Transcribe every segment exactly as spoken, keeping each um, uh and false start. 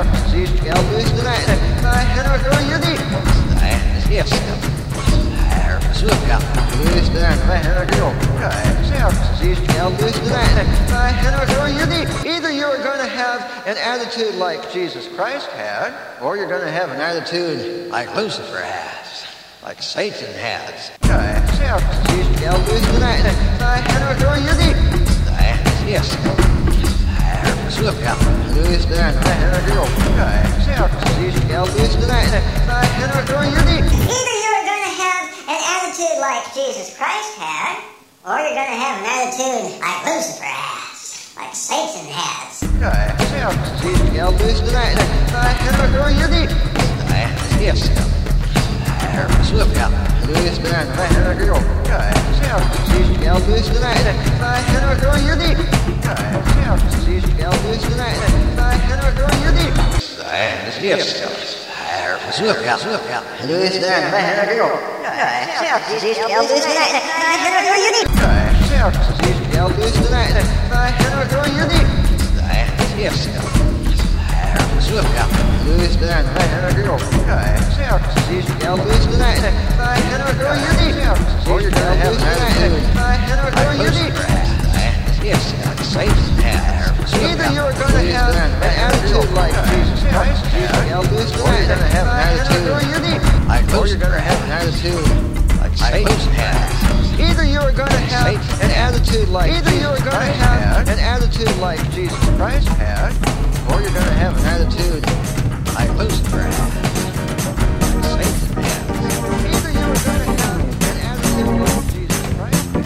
siehst Geld durch den einen, dahin oder Juni. Nein, das ist Herr, versuch ja, durch den einen, dahin oder Juni. Siehst Geld durch den einen, dahin oder Juni. Either you're going to have an attitude like Jesus Christ had, or you're going to have an attitude like Lucifer has, like Satan has. Siehst Geld durch den einen, dahin oder Juni. Nein, das ist Herr, versuch ja, durch den einen, dahin oder Juni. Siehst Geld durch den einen, dahin oder Juni. Either you're going to have an attitude like Jesus Christ had, or you're going to have an attitude like Lucifer has, like Satan has. Siehst Geld durch den einen, dahin oder Juni. Nein, das ist Herr, versuch ja, durch den einen, dahin oder Juni. Siehst Geld durch den einen, dahin oder Juni. Siehst Geld durch den einen, dahin oder Juni. Nein, das ist Herr, versuch ja, versuch ja, durch den einen, dahin oder Juni. Siehst Geld durch den einen, dahin oder Juni. Siehst Geld durch den einen, dahin oder Juni. Nein, das ist Herr, versuch ja, durch den einen, dahin oder Juni. Siehst Geld durch den einen, dahin oder Juni. Or you're going to have an attitude like Lucifer has. Nein, das ist Satan has. Either you're going to have an attitude like Jesus Christ, or you're going to have an attitude like Lucifer, or you're going to have an attitude like Satan has. Either you're going to have an attitude like either you're going to have an attitude like Jesus Christ had, or you're going to have an attitude like Lucifer has, like Satan has. Either you're going to have an attitude like Jesus Christ had.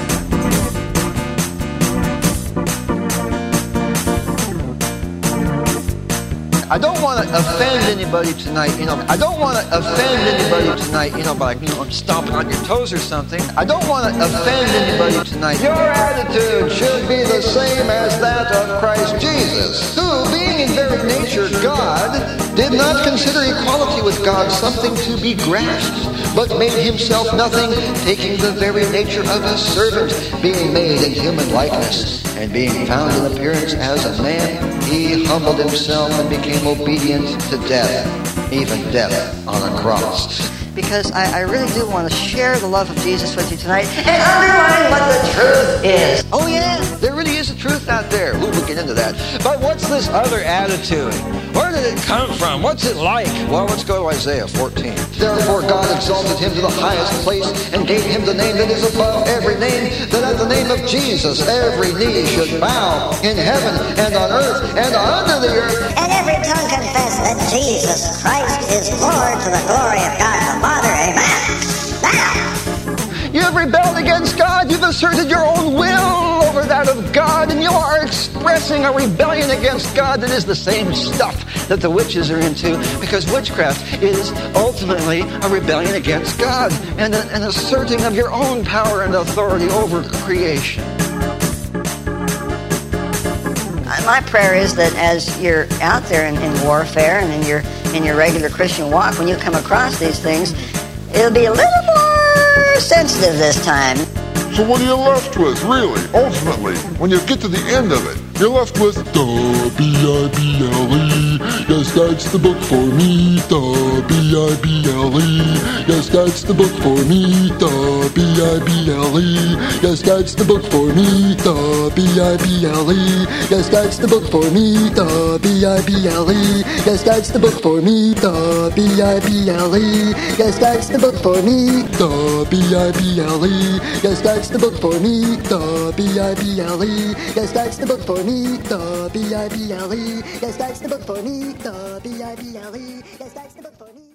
I don't want to offend anybody tonight, you know. I don't want to offend anybody tonight, you know, by, you know, stomping on your toes or something. I don't want to offend anybody tonight. Your attitude should be the same as that of Christ Jesus, who, being in very nature God, did not consider equality with God something to be grasped, but made himself nothing, taking the very nature of a servant, being made in human likeness, and being found in appearance as a man, he humbled himself and became obedient to death, even death on a cross. Because I, I really do want to share the love of Jesus with you tonight and underline what the truth is. Oh yeah, there really is a truth out there. Ooh, we'll get into that. But what's this other attitude? Where did it come from? What's it like? Well, let's go to Isaiah fourteen. Therefore God exalted him to the highest place and gave him the name that is above every name, that at the name of Jesus every knee should bow in heaven and on earth and under the earth. And every tongue confess that Jesus Christ is Lord to the glory of God the Father. Amen. Now. You have rebelled against God. You've asserted your own will over that of God, and you are expressing a rebellion against God that is the same stuff that the witches are into, because witchcraft is ultimately a rebellion against God and a, an asserting of your own power and authority over creation. My prayer is that as you're out there in, in warfare and in your in your regular Christian walk, when you come across these things, it'll be a little more sensitive this time. So what are you left with, really, ultimately, when you get to the end of it? You're left with the B I B L E, yes, that's the book for me, the B I B L E, yes, that's the book for me, the B I B L E, yes, that's the book for me, the B I B L E, yes, that's the book for me, the B I B L E, yes, that's the book for me, the B I B L E, yes, that's the book for me, the B I B L E, yes, that's the book for me, the B I B L E, yes, that's the book for me. The B I B L E, yes, that's the book for me. The B I B L E, yes, that's the book for me.